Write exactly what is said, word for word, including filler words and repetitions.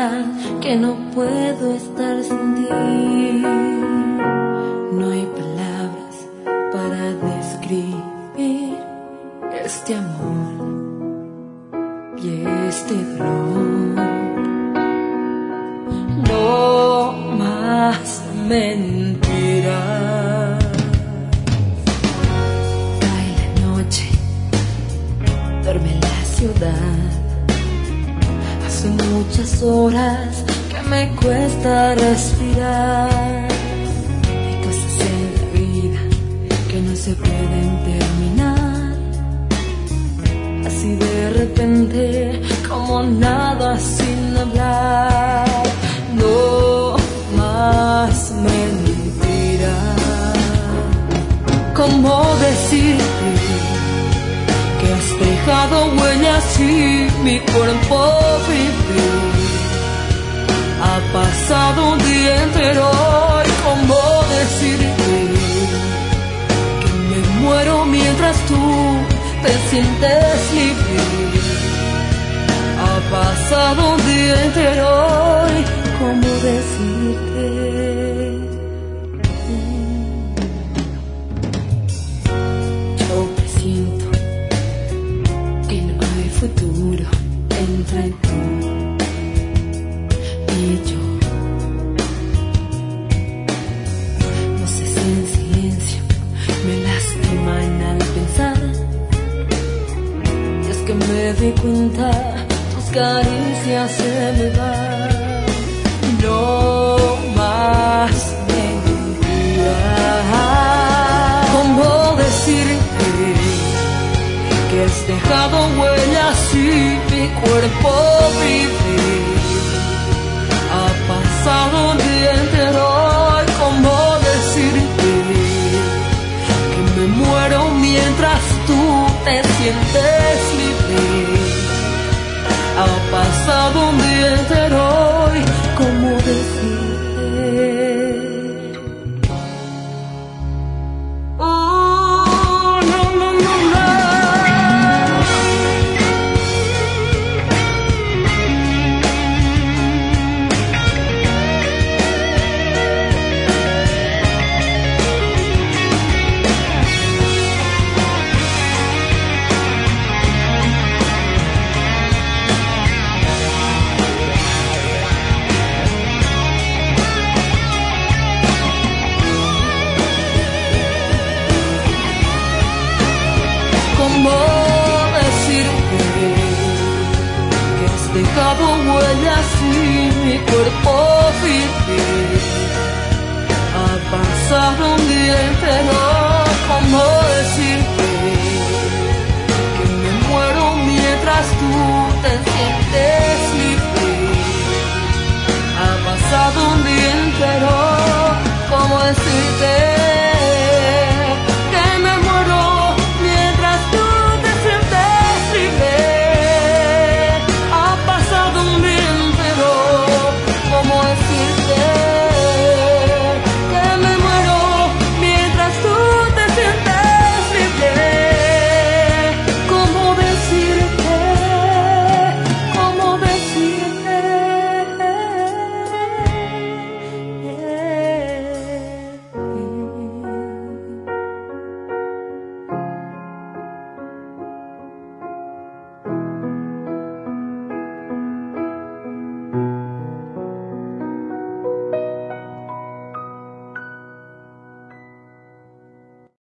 soledad que no puedo estar sin ti. No hay palabras para describir este amor y este dolor. No más mentiras. Cae la noche, duerme la ciudad. Hace muchas horas que me cuesta respirar. Hay cosas en la vida que no se pueden terminar. Así de repente, como nada sin hablar. No más mentiras. ¿Cómo decirte que has dejado huellas y mi cuerpo vive? Ha pasado un día entero y cómo decirte que me muero mientras tú te sientes libre. Ha pasado un día entero y cómo decirte. Yo presiento que no hay futuro entre tú y yo. No sé si en silencio me lastiman al pensar. Y es que me di cuenta, tus caricias se me van. No más mentiras. ¿Cómo decirte que has dejado huellas y mi cuerpo vive? Ha pasado un día entero y cómo decirte que me muero mientras tú te sientes libre. Ha pasado un día entero y cómo decirte. ¿Cómo decirte que has dejado huellas y mi cuerpo vive? Ha pasado un día entero. ¿Cómo decirte que me muero mientras tú te sientes